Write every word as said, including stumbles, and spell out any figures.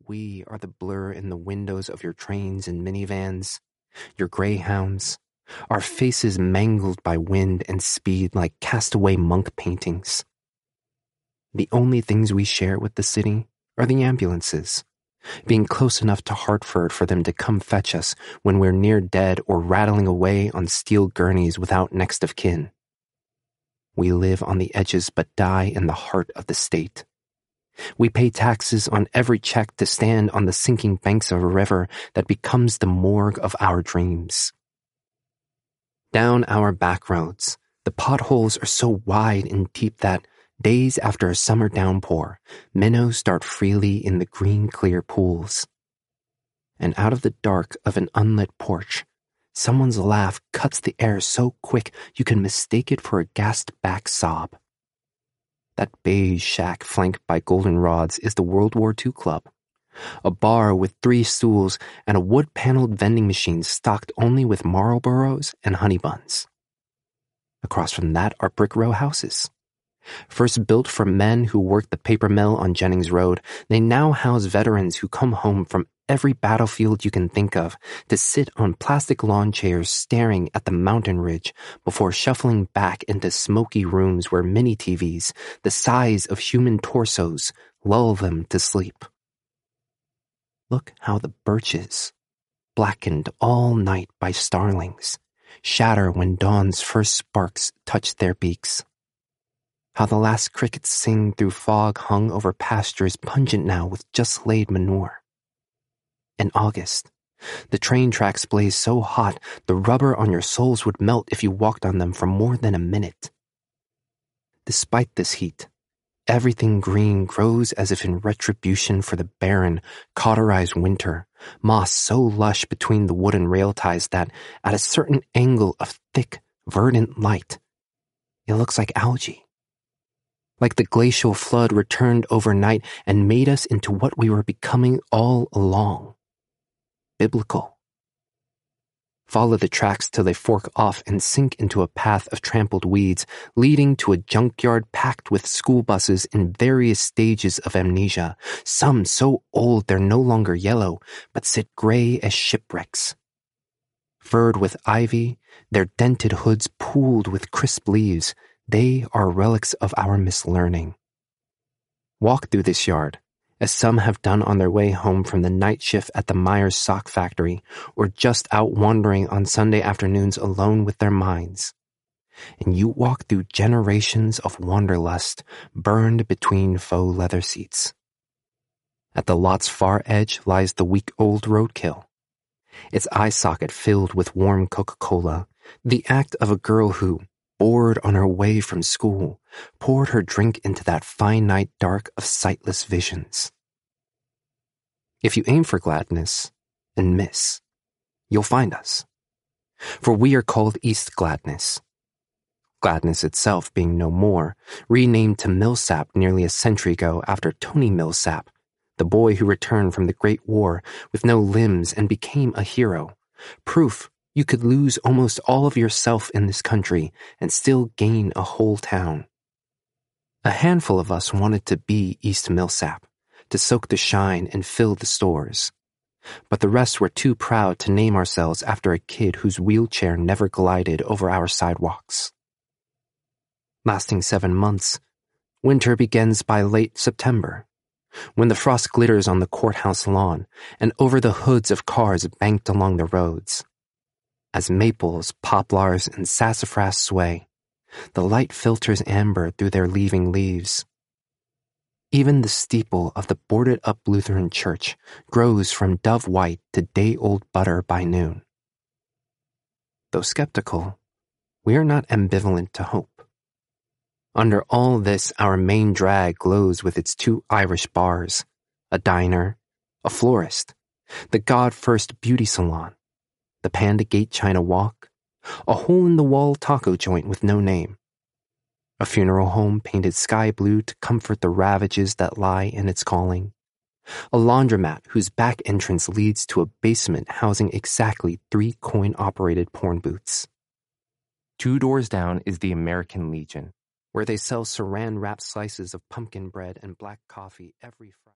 We are the blur in the windows of your trains and minivans, your greyhounds, our faces mangled by wind and speed like castaway monk paintings. The only things we share with the city are the ambulances, being close enough to Hartford for them to come fetch us when we're near dead or rattling away on steel gurneys without next of kin. We live on the edges but die in the heart of the state. We pay taxes on every check to stand on the sinking banks of a river that becomes the morgue of our dreams. Down our back roads, the potholes are so wide and deep that, days after a summer downpour, minnows dart freely in the green clear pools. And out of the dark of an unlit porch, someone's laugh cuts the air so quick you can mistake it for a gassed-back sob. That beige shack flanked by goldenrods is the World War Two Club, a bar with three stools and a wood-paneled vending machine stocked only with Marlboros and honey buns. Across from that are brick row houses. First built for men who worked the paper mill on Jennings Road, they now house veterans who come home from every battlefield you can think of to sit on plastic lawn chairs staring at the mountain ridge before shuffling back into smoky rooms where mini-T Vs, the size of human torsos, lull them to sleep. Look how the birches, blackened all night by starlings, shatter when dawn's first sparks touch their beaks. How the last crickets sing through fog hung over pastures pungent now with just laid manure. In August, the train tracks blaze so hot the rubber on your soles would melt if you walked on them for more than a minute. Despite this heat, everything green grows as if in retribution for the barren, cauterized winter, moss so lush between the wooden rail ties that, at a certain angle of thick, verdant light, it looks like algae. Like the glacial flood returned overnight and made us into what we were becoming all along. Biblical. Follow the tracks till they fork off and sink into a path of trampled weeds, leading to a junkyard packed with school buses in various stages of amnesia, some so old they're no longer yellow, but sit gray as shipwrecks. Furred with ivy, their dented hoods pooled with crisp leaves, they are relics of our mislearning. Walk through this yard, as some have done on their way home from the night shift at the Myers sock factory, or just out wandering on Sunday afternoons alone with their minds. And you walk through generations of wanderlust burned between faux leather seats. At the lot's far edge lies the week-old roadkill, its eye socket filled with warm Coca-Cola, the act of a girl who, bored on her way from school, poured her drink into that fine night dark of sightless visions. If you aim for gladness and miss, you'll find us. For we are called East Gladness. Gladness itself being no more, renamed to Millsap nearly a century ago after Tony Millsap, the boy who returned from the Great War with no limbs and became a hero, proof you could lose almost all of yourself in this country and still gain a whole town. A handful of us wanted to be East Millsap, to soak the shine and fill the stores. But the rest were too proud to name ourselves after a kid whose wheelchair never glided over our sidewalks. Lasting seven months, winter begins by late September, when the frost glitters on the courthouse lawn and over the hoods of cars banked along the roads. As maples, poplars, and sassafras sway, the light filters amber through their leaving leaves. Even the steeple of the boarded-up Lutheran church grows from dove white to day-old butter by noon. Though skeptical, we are not ambivalent to hope. Under all this, our main drag glows with its two Irish bars, a diner, a florist, the God-First beauty salon, the Panda Gate China Walk, a hole-in-the-wall taco joint with no name, a funeral home painted sky blue to comfort the ravages that lie in its calling, a laundromat whose back entrance leads to a basement housing exactly three coin-operated porn booths. Two doors down is the American Legion, where they sell saran-wrapped slices of pumpkin bread and black coffee every Friday.